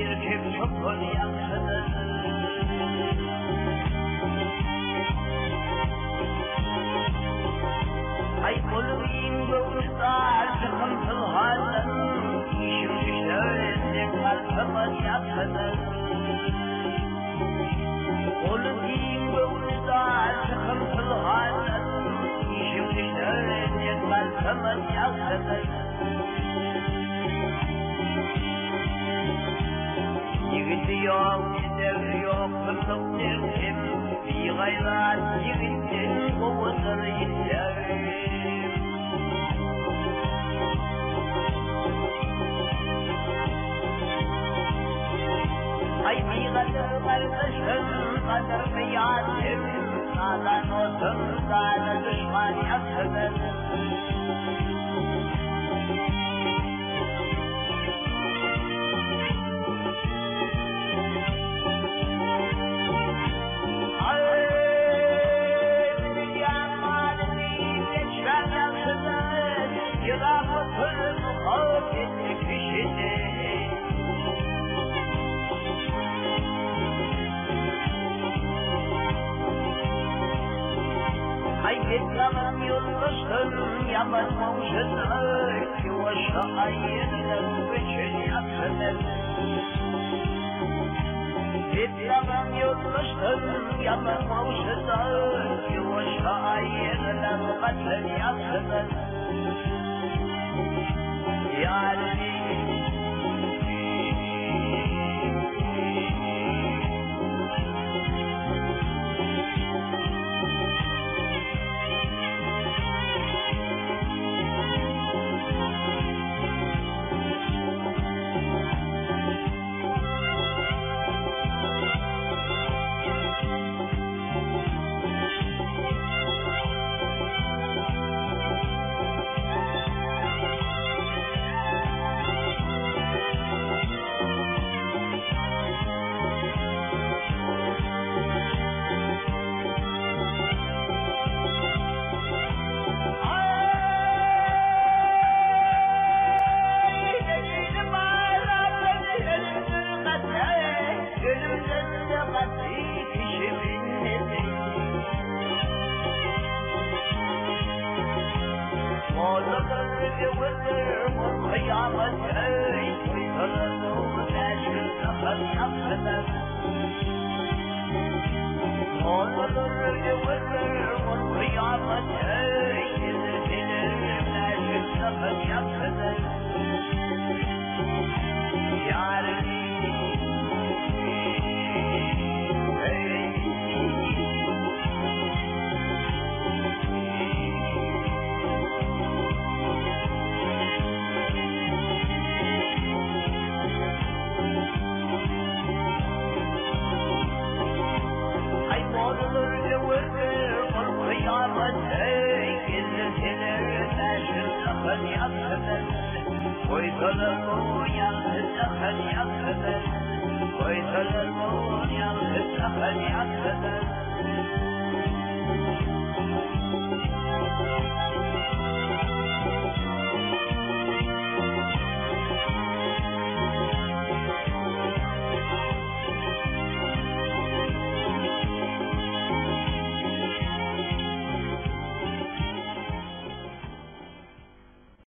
erkek çoktur yakınır. Ay koluyum göğüsler sıkıntılı halden, işim düşlerinde kalbime yakınır. Koluyum göğüsler sıkıntılı halden, işim düşlerinde kalbime yakınır. Yigiti yok, devri yok, kırlık derdim, bir gayret yigitin kovusunu isterim. Ay bir kader kardeşim, kader kıyatim, nadan olsun, sana düşman yakınır. Yalan yoldaşın, yalan komşular, yuvaşa ayırlar, bütün yakınır. Yalan yoldaşın, yalan komşular, yuvaşa ayırlar, bütün yakınır. Yani Koysalar bu yalnız sakın yakınır.